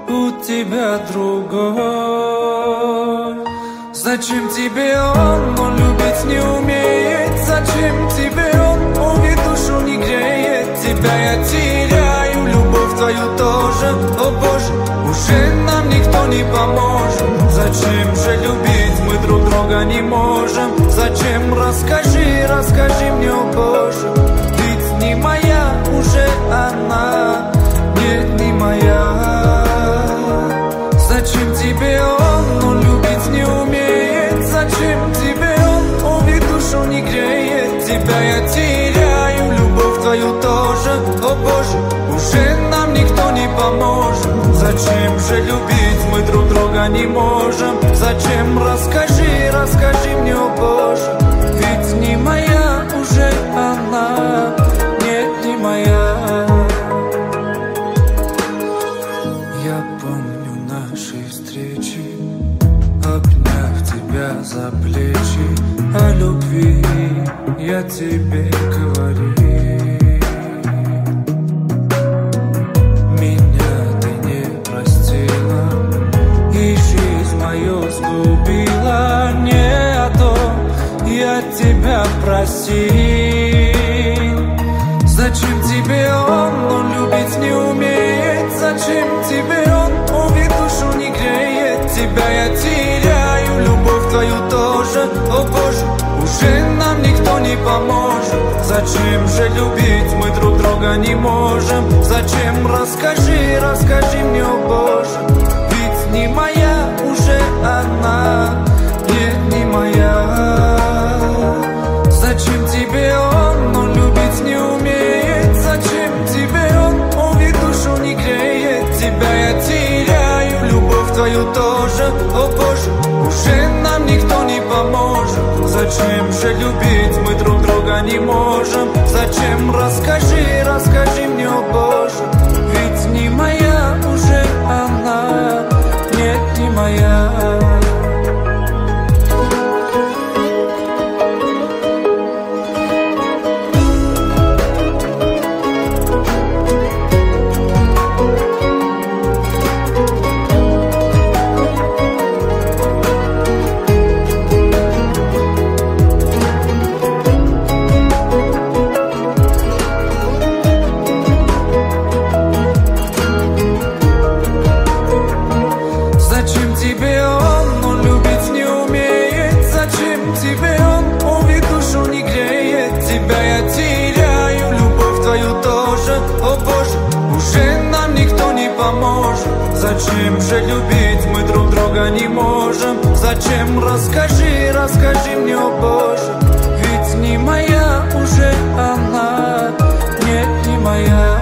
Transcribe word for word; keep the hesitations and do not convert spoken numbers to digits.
у тебя другой. Зачем тебе он, он любить не умеет? Зачем тебе он, увид душу не греет? Тебя я теряю, любовь твою тоже. О боже, уже нам никто не поможет. Зачем же любить, мы друг друга не можем? Зачем, расскажи, расскажи мне, о боже. Ведь не моя уже она, нет, не моя. Зачем тебе он, он любить не умеет? Зачем тебе он, увид душу не греет? Тебя я теряю, любовь твою тоже. О боже, уже нам никто не поможет. Зачем же любить, мы друг друга не можем? Зачем, расскажи, расскажи мне, о боже. Ведь не моя уже она, нет, не моя. Я помню наши встречи, обняв тебя за плечи, о любви я тебе говорил. Меня ты не простила и жизнь мою сгубила. Не о том я тебя просил. Зачем тебе он, он любить не умеет? Зачем тебе он, увид душу не греет? Тебя я теряю, любовь твою тоже. О боже, уже нам никто не поможет. Зачем же любить, мы друг друга не можем? Зачем, расскажи, расскажи мне, о боже. Ведь не моя уже она, нет, не моя. Зачем тебе он, он любить не умеет? Зачем тебе он, увид душу не греет? Тебя я теряю, любовь твою тоже. О боже, уже нам никто не поможет. Зачем же любить, мы друг друга не можем? Зачем, расскажи, расскажи мне, о боже. Ведь не моя уже она, нет, не моя. Зачем же любить, мы друг друга не можем? Зачем, расскажи, расскажи мне, о боже. Ведь не моя уже она, нет, не моя.